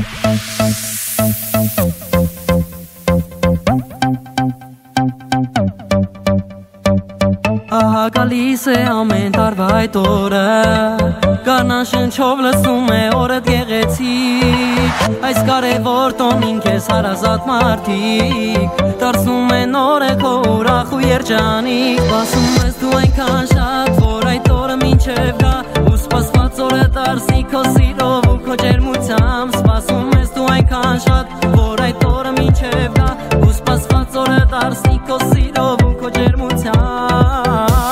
Ահա գալիս է ամեն տարվա այդ օրը Կանան շնչով լսում է օրդ գեղեցիկ Այս կարևոր տոնին քեզ հարազատ մարդիկ Դարձնում են օրեքո ուրախ ու երջանիկ Սպասում ես դու այնքան շատ, որ այդ օրը մինչև գա Ու սպասված օրը դարձի քո սիրով ու քո ջերմությամբ Սպասում ես դու այնքան շատ, որ այդ օրը մինչև գա Ու սպասված օրը դարձի քո սիրով ու քո ջերմությամբ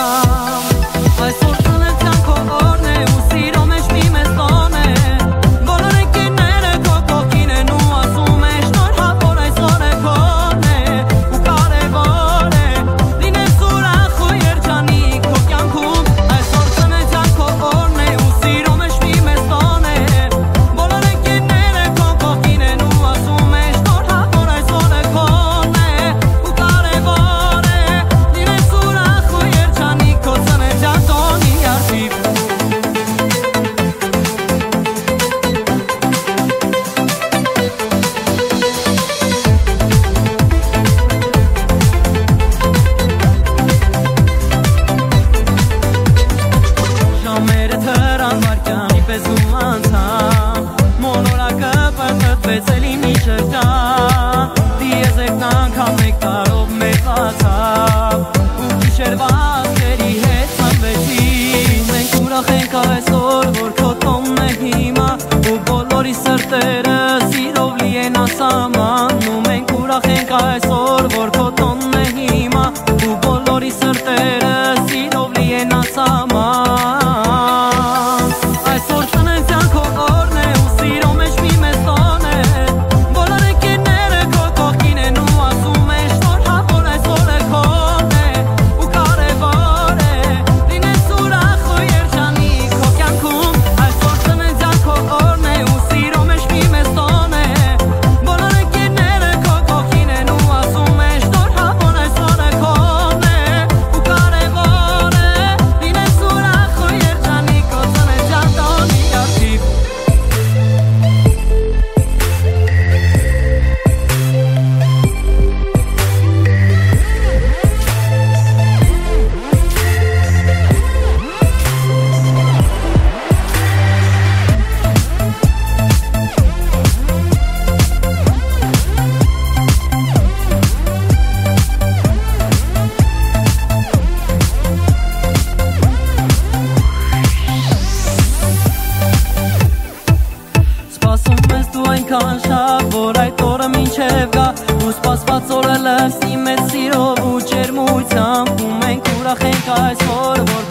Որ այդ օրը մինչև գա ու սպասված օրը լսի մեծ սիրով ու ջերմությամբ ու մենք ուրախ ենք այսօր որ